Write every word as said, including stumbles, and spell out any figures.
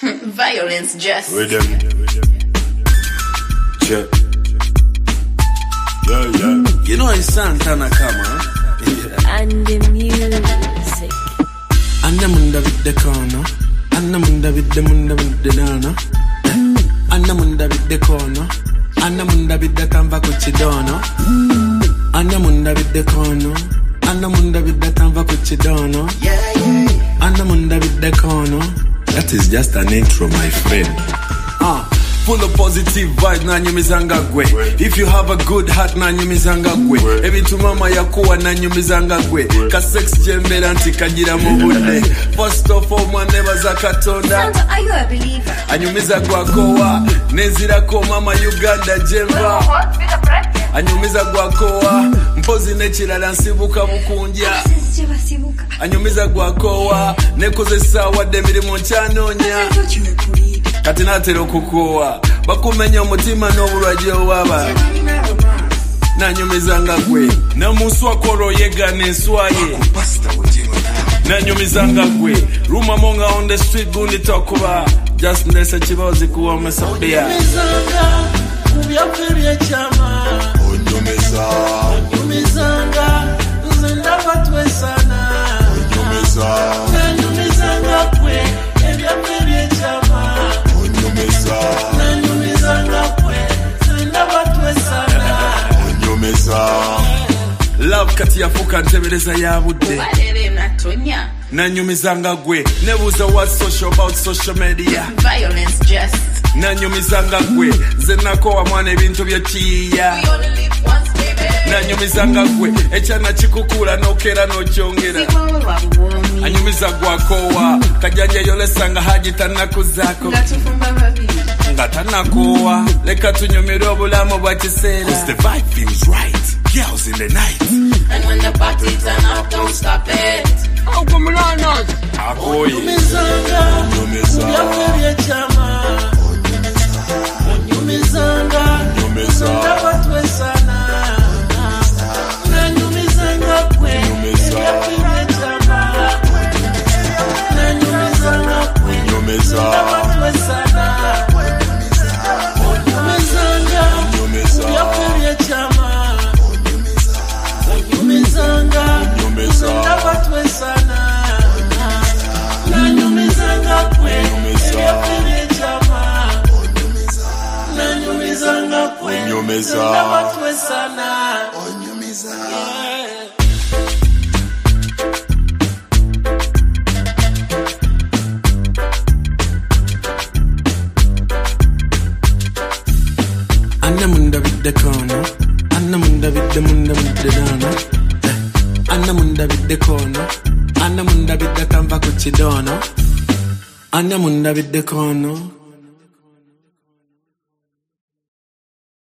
Violence just. With them. Check. Yeah, yeah. You know it's Santana come, huh? Yeah. And the music. Anna munda with the corner. Anna munda with the munda with the nana. Anna munda with the corner. Anna munda with the canva cucidono. Anna munda with the corner. Anna munda with the canva cucidono. Yeah, yeah. Anna munda with the corner. That is just an intro, my friend. Ah, uh, full of positive vibes, na nyumizanga gwe. If you have a good heart, na nyumizanga gwe. Ebintu mama yakuwa na nyumizanga gwe. Ka sex jembera nti kagira mu budde. First of all, mwanebaza Katonda. Santa, are you a believer? Anyumiza gwakowa, nezirako mama Uganda jemba. Anyumiza gwakowa, mpozi nekirala nsibuka bukunja. Anyumiza gwakowa, nekozesa wadde emirimu nkyanonya. Kati natera okukowa, bakumenya omutima n'obulwadde owaba. Nanyumizanga gwe, namuswa koro yega n'enswaye. Nanyumizanga gwe, ruma monga on the street gundi tokuba. Just ndese kibozi kuwa masabia. Onyumizanga, kubyaffe byekyama. Onyumiza. Onyumizanga, nze ndaba twesana. Onyumiza. Nanyumizanga gwe, ebyaffe byekyama. Onyumiza. Nanyumizanga gwe, nze ndaba twesana. Onyumiza. Love kati yafuka ntebereza ya budde. Walere natonya. Nanyumizanga gwe, nebuuza what social about social media. Violence just. Nanyumizanga gwe, nze nakowa mwana ebintu byekiyiya. We only live once, baby. Nanyumizanga gwe, ekyana kikukula n'okeera n'okyongera. Anyumiza gwakowa, kajanja yolesanga haji tanakuzaako. Nga tanakowa, leka tunyumire obulamu bwa kiseera. Cause the vibe feels right. Girls in the night. And when the party turn up, don't stop it. Oh, come on, us. Akoye. Onyumizanga, kubyaffe byekyama. Onyumizanga, Onyumiza. ndaba twesana. Nanyumizanga gwe, ebyaffe byekyama. Nanyumizanga gwe, Onyumiza. ndaba twesana. Onyumizanga, kubyaffe byekyama. Onyumizanga, Onyumiza. ndaba twesana. Nanyumizanga gwe, ebyaffe byekyama. Nanyumizanga gwe, Onyumiza. ndaba twesana. Onyumiza. Anna munda with the corner. Anna munda with the munda with the dana. Anna munda with the corner. Anna munda with the canva cucidono. Anna munda with the corner.